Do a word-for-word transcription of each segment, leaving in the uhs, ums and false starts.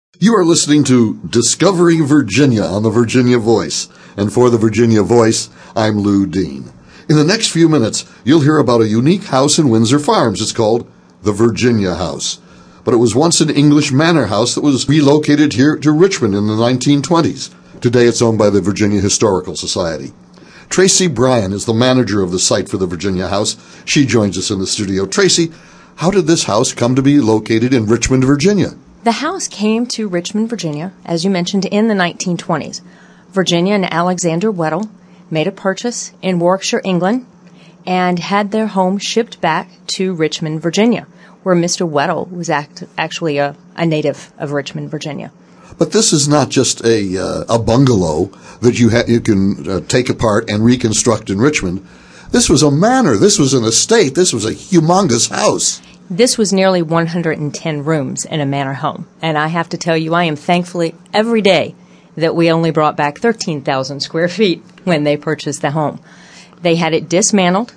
You are listening to Discovering Virginia on the Virginia Voice. And for the Virginia Voice, I'm Lou Dean. In the next few minutes, you'll hear about a unique house in Windsor Farms. It's called the Virginia House. But it was once an English manor house that was relocated here to Richmond in the nineteen twenties. Today it's owned by the Virginia Historical Society. Tracy Bryan is the manager of the site for the Virginia House. She joins us in the studio. Tracy, how did this house come to be located in Richmond, Virginia? The house came to Richmond, Virginia, as you mentioned, in the nineteen twenties. Virginia and Alexander Weddell made a purchase in Warwickshire, England, and had their home shipped back to Richmond, Virginia, where Mister Weddell was act- actually a, a native of Richmond, Virginia. But this is not just a uh, a bungalow that you ha- you can uh, take apart and reconstruct in Richmond. This was a manor. This was an estate. This was a humongous house. This was nearly one hundred ten rooms in a manor home. And I have to tell you, I am thankfully every day that we only brought back thirteen thousand square feet when they purchased the home. They had it dismantled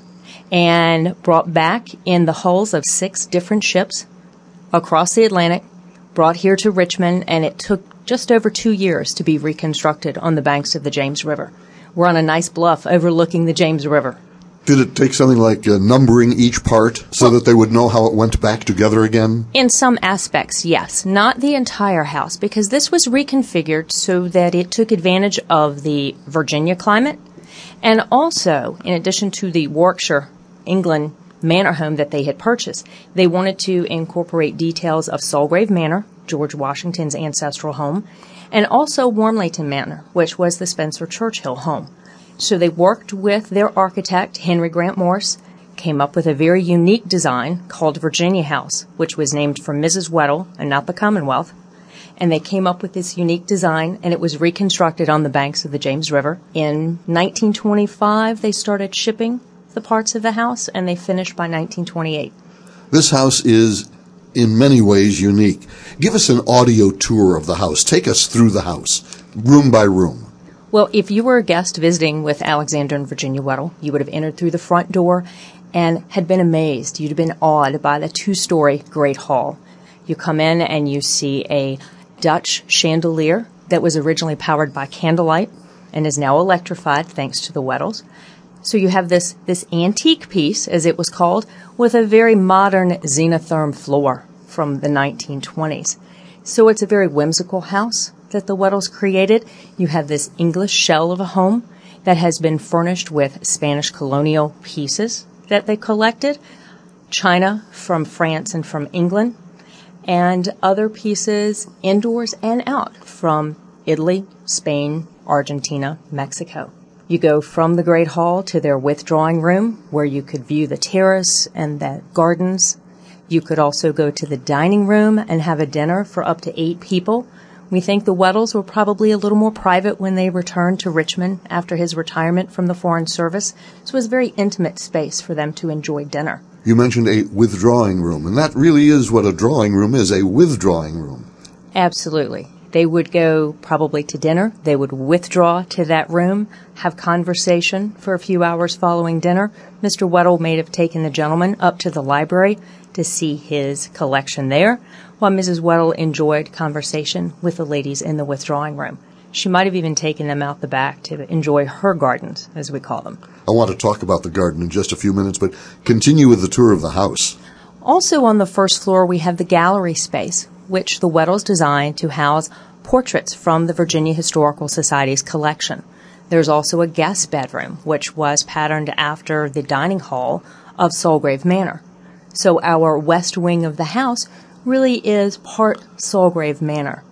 and brought back in the hulls of six different ships across the Atlantic, brought here to Richmond, and it took just over two years to be reconstructed on the banks of the James River. We're on a nice bluff overlooking the James River. Did it take something like uh, numbering each part so well, that they would know how it went back together again? In some aspects, yes. Not the entire house, because this was reconfigured so that it took advantage of the Virginia climate. And also, in addition to the Warwickshire, England manor home that they had purchased, they wanted to incorporate details of Sulgrave Manor, George Washington's ancestral home, and also Warmleighton Manor, which was the Spencer Churchill home. So they worked with their architect, Henry Grant Morse, came up with a very unique design called Virginia House, which was named for Missus Weddell and not the Commonwealth. And they came up with this unique design, and it was reconstructed on the banks of the James River. In nineteen twenty-five, they started shipping the parts of the house, and they finished by nineteen twenty-eight. This house is in many ways unique. Give us an audio tour of the house. Take us through the house, room by room. Well, if you were a guest visiting with Alexander and Virginia Weddell, you would have entered through the front door and had been amazed. You'd have been awed by the two-story Great Hall. You come in and you see a Dutch chandelier that was originally powered by candlelight and is now electrified thanks to the Weddells. So you have this, this antique piece, as it was called, with a very modern Zenotherm floor from the nineteen twenties. So it's a very whimsical house that the Weddells created. You have this English shell of a home that has been furnished with Spanish colonial pieces that they collected, china from France and from England, and other pieces indoors and out from Italy, Spain, Argentina, Mexico. You go from the Great Hall to their withdrawing room, where you could view the terrace and the gardens. You could also go to the dining room and have a dinner for up to eight people. We think the Weddells were probably a little more private when they returned to Richmond after his retirement from the Foreign Service. So it was a very intimate space for them to enjoy dinner. You mentioned a withdrawing room, and that really is what a drawing room is, a withdrawing room. Absolutely. They would go probably to dinner. They would withdraw to that room, have conversation for a few hours following dinner. Mister Weddell may have taken the gentleman up to the library to see his collection there, while Missus Weddell enjoyed conversation with the ladies in the withdrawing room. She might have even taken them out the back to enjoy her gardens, as we call them. I want to talk about the garden in just a few minutes, but continue with the tour of the house. Also on the first floor, we have the gallery space, which the Weddells designed to house portraits from the Virginia Historical Society's collection. There's also a guest bedroom, which was patterned after the dining hall of Sulgrave Manor. So our west wing of the house really is part Sulgrave Manor.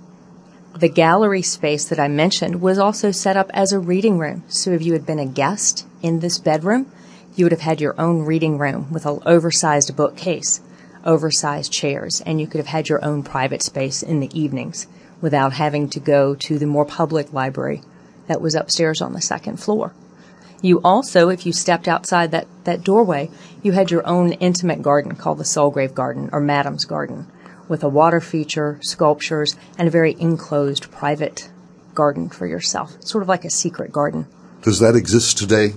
The gallery space that I mentioned was also set up as a reading room. So if you had been a guest in this bedroom, you would have had your own reading room with an oversized bookcase, oversized chairs, and you could have had your own private space in the evenings without having to go to the more public library that was upstairs on the second floor. You also, if you stepped outside that, that doorway, you had your own intimate garden called the Sulgrave Garden or Madam's Garden, with a water feature, sculptures, and a very enclosed private garden for yourself, sort of like a secret garden. Does that exist today?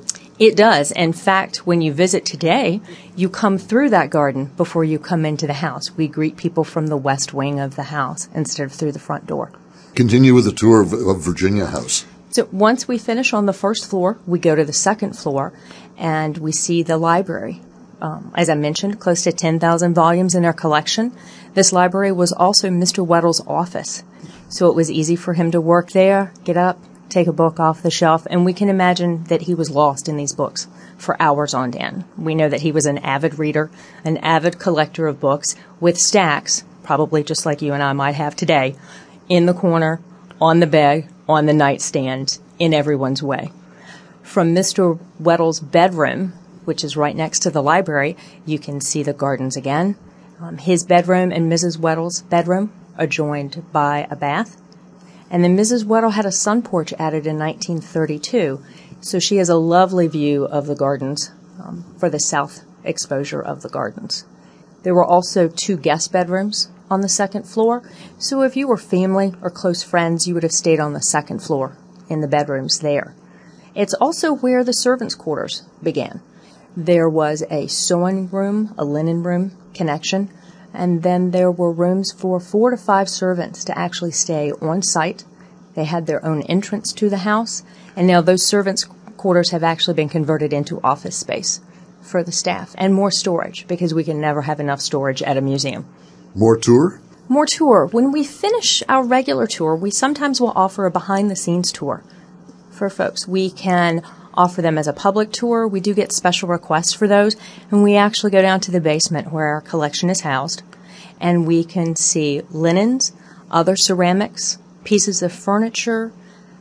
It does. In fact, when you visit today, you come through that garden before you come into the house. We greet people from the west wing of the house instead of through the front door. Continue with the tour of, of Virginia House. So once we finish on the first floor, we go to the second floor, and we see the library. Um, as I mentioned, close to ten thousand volumes in their collection. This library was also Mister Weddle's office, so it was easy for him to work there, get up, take a book off the shelf, and we can imagine that he was lost in these books for hours on end. We know that he was an avid reader, an avid collector of books, with stacks, probably just like you and I might have today, in the corner, on the bed, on the nightstand, in everyone's way. From Mister Weddle's bedroom, which is right next to the library, you can see the gardens again. Um, his bedroom and Missus Weddle's bedroom are joined by a bath. And then Missus Weddle had a sun porch added in nineteen thirty-two, so she has a lovely view of the gardens um, for the south exposure of the gardens. There were also two guest bedrooms on the second floor, so if you were family or close friends, you would have stayed on the second floor in the bedrooms there. It's also where the servants' quarters began. There was a sewing room, a linen room connection, and then there were rooms for four to five servants to actually stay on site. They had their own entrance to the house, and now those servants' quarters have actually been converted into office space for the staff and more storage, because we can never have enough storage at a museum. More tour? More tour. When we finish our regular tour, we sometimes will offer a behind-the-scenes tour for folks. We can offer them as a public tour. We do get special requests for those, and we actually go down to the basement where our collection is housed, and we can see linens, other ceramics, pieces of furniture,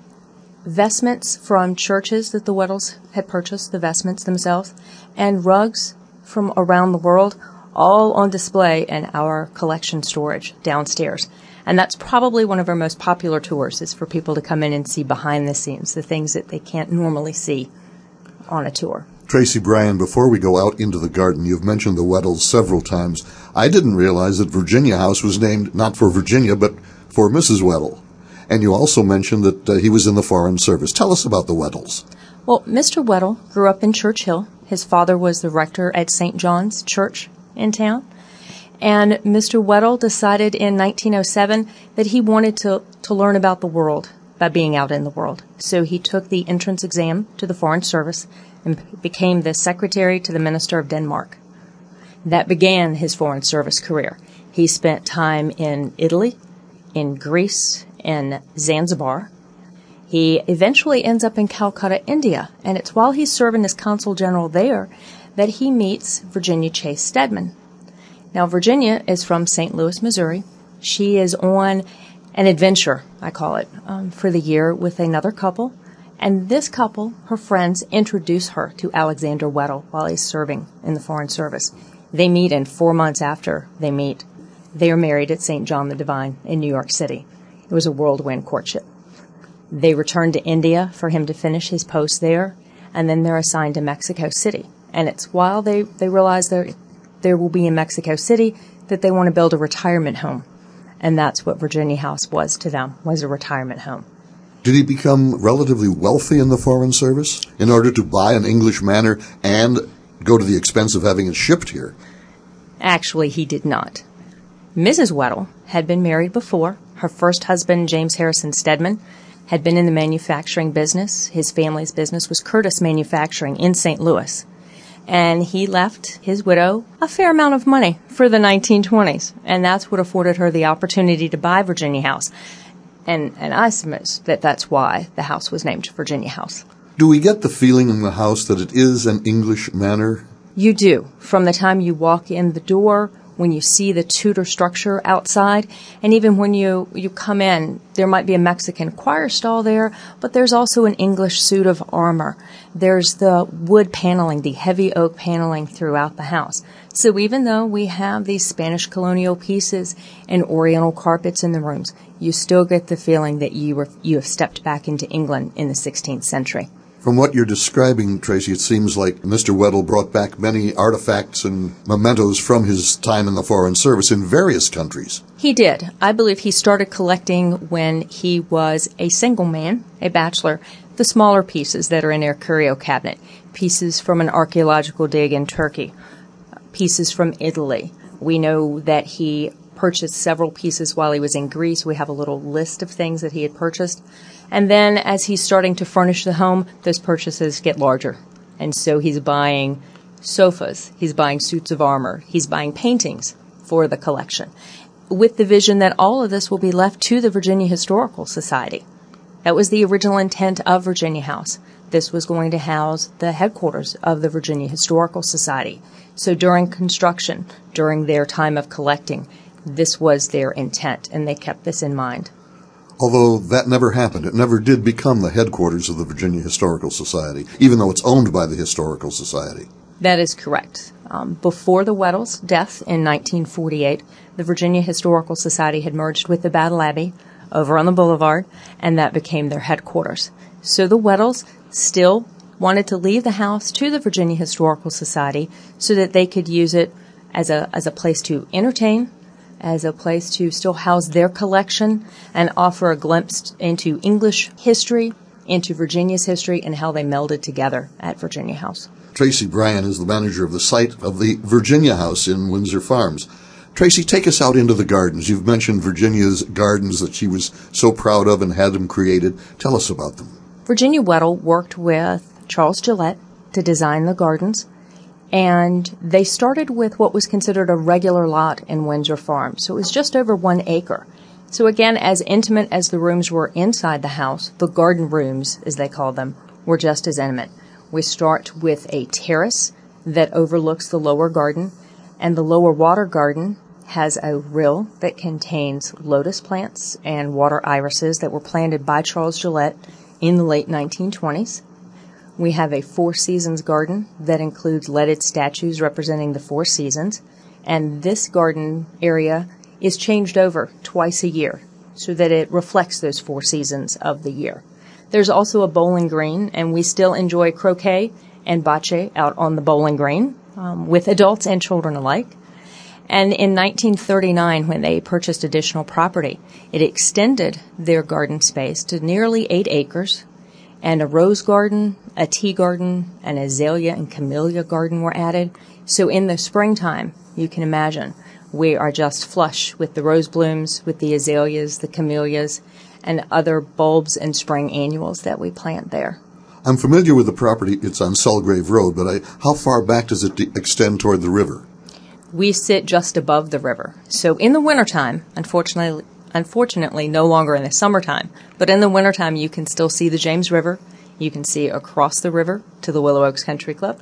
vestments from churches that the Weddles had purchased, the vestments themselves, and rugs from around the world, all on display in our collection storage downstairs. And that's probably one of our most popular tours, is for people to come in and see behind the scenes, the things that they can't normally see on a tour. Tracy Bryan, before we go out into the garden, you've mentioned the Weddles several times. I didn't realize that Virginia House was named not for Virginia, but for Missus Weddle. And you also mentioned that uh, he was in the Foreign Service. Tell us about the Weddles. Well, Mister Weddle grew up in Church Hill. His father was the rector at Saint John's Church in town. And Mister Weddle decided in nineteen oh seven that he wanted to, to learn about the world by being out in the world. So he took the entrance exam to the Foreign Service and became the secretary to the Minister of Denmark. That began his Foreign Service career. He spent time in Italy, in Greece, in Zanzibar. He eventually ends up in Calcutta, India, and it's while he's serving as consul general there that he meets Virginia Chase Stedman. Now, Virginia is from Saint Louis, Missouri. She is on an adventure, I call it, um, for the year with another couple. And this couple, her friends, introduce her to Alexander Weddle while he's serving in the Foreign Service. They meet, and four months after they meet, they are married at Saint John the Divine in New York City. It was a whirlwind courtship. They return to India for him to finish his post there, and then they're assigned to Mexico City. And it's while they, they realize they're there will be in Mexico City that they want to build a retirement home. And that's what Virginia House was to them, was a retirement home. Did he become relatively wealthy in the Foreign Service in order to buy an English manor and go to the expense of having it shipped here? Actually, he did not. Missus Weddle had been married before. Her first husband, James Harrison Stedman, had been in the manufacturing business. His family's business was Curtis Manufacturing in Saint Louis. And he left his widow a fair amount of money for the nineteen twenties. And that's what afforded her the opportunity to buy Virginia House. And, and I submit that that's why the house was named Virginia House. Do we get the feeling in the house that it is an English manor? You do. From the time you walk in the door, when you see the Tudor structure outside, and even when you, you come in, there might be a Mexican choir stall there, but there's also an English suit of armor. There's the wood paneling, the heavy oak paneling throughout the house. So even though we have these Spanish colonial pieces and oriental carpets in the rooms, you still get the feeling that you were you have stepped back into England in the sixteenth century. From what you're describing, Tracy, it seems like Mister Weddle brought back many artifacts and mementos from his time in the Foreign Service in various countries. He did. I believe he started collecting when he was a single man, a bachelor, the smaller pieces that are in their curio cabinet, pieces from an archaeological dig in Turkey, pieces from Italy. We know that he purchased several pieces while he was in Greece. We have a little list of things that he had purchased. And then as he's starting to furnish the home, those purchases get larger. And so he's buying sofas, he's buying suits of armor, he's buying paintings for the collection, with the vision that all of this will be left to the Virginia Historical Society. That was the original intent of Virginia House. This was going to house the headquarters of the Virginia Historical Society. So during construction, during their time of collecting, this was their intent, and they kept this in mind. Although that never happened. It never did become the headquarters of the Virginia Historical Society, even though it's owned by the Historical Society. That is correct. Um, before the Weddell's death in nineteen forty-eight, the Virginia Historical Society had merged with the Battle Abbey over on the boulevard, and that became their headquarters. So the Weddells still wanted to leave the house to the Virginia Historical Society so that they could use it as a as a place to entertain, as a place to still house their collection and offer a glimpse into English history, into Virginia's history, and how they melded together at Virginia House. Tracy Bryan is the manager of the site of the Virginia House in Windsor Farms. Tracy, take us out into the gardens. You've mentioned Virginia's gardens that she was so proud of and had them created. Tell us about them. Virginia Weddell worked with Charles Gillette to design the gardens, and they started with what was considered a regular lot in Windsor Farms. So it was just over one acre. So again, as intimate as the rooms were inside the house, the garden rooms, as they called them, were just as intimate. We start with a terrace that overlooks the lower garden, and the lower water garden has a rill that contains lotus plants and water irises that were planted by Charles Gillette in the late nineteen twenties. We have a Four Seasons garden that includes leaded statues representing the four seasons, and this garden area is changed over twice a year so that it reflects those four seasons of the year. There's also a bowling green, and we still enjoy croquet and bocce out on the bowling green um, with adults and children alike. And in nineteen thirty-nine, when they purchased additional property, it extended their garden space to nearly eight acres, and a rose garden, a tea garden, an azalea and camellia garden were added. So in the springtime, you can imagine, we are just flush with the rose blooms, with the azaleas, the camellias, and other bulbs and spring annuals that we plant there. I'm familiar with the property. It's on Sulgrave Road, but I, how far back does it de- extend toward the river? We sit just above the river. So in the wintertime, unfortunately, unfortunately no longer in the summertime, but in the wintertime you can still see the James River. You can see across the river to the Willow Oaks Country Club.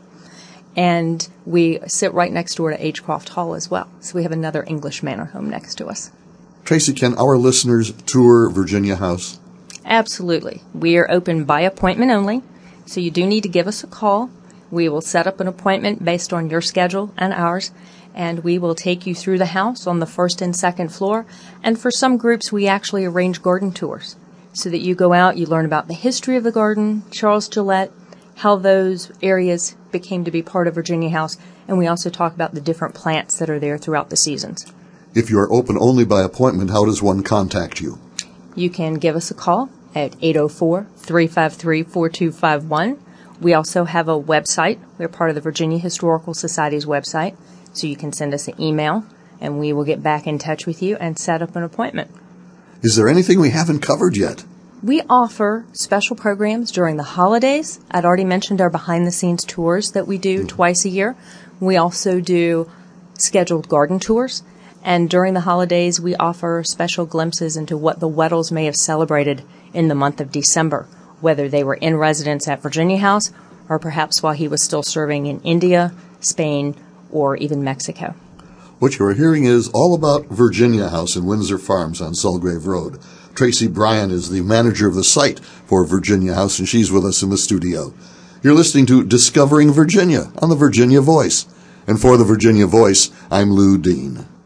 And we sit right next door to Agecroft Hall as well. So we have another English manor home next to us. Tracy, can our listeners tour Virginia House? Absolutely. We are open by appointment only, so you do need to give us a call. We will set up an appointment based on your schedule and ours, and we will take you through the house on the first and second floor. And for some groups, we actually arrange garden tours so that you go out, you learn about the history of the garden, Charles Gillette, how those areas became to be part of Virginia House, and we also talk about the different plants that are there throughout the seasons. If you are open only by appointment, how does one contact you? You can give us a call at eight oh four, three five three, four two five one. We also have a website. We're part of the Virginia Historical Society's website, so you can send us an email, and we will get back in touch with you and set up an appointment. Is there anything we haven't covered yet? We offer special programs during the holidays. I'd already mentioned our behind-the-scenes tours that we do mm-hmm. twice a year. We also do scheduled garden tours. And during the holidays, we offer special glimpses into what the Weddells may have celebrated in the month of December, whether they were in residence at Virginia House or perhaps while he was still serving in India, Spain, or even Mexico. What you are hearing is all about Virginia House in Windsor Farms on Sulgrave Road. Tracy Bryan is the manager of the site for Virginia House, and she's with us in the studio. You're listening to Discovering Virginia on the Virginia Voice. And for the Virginia Voice, I'm Lou Dean.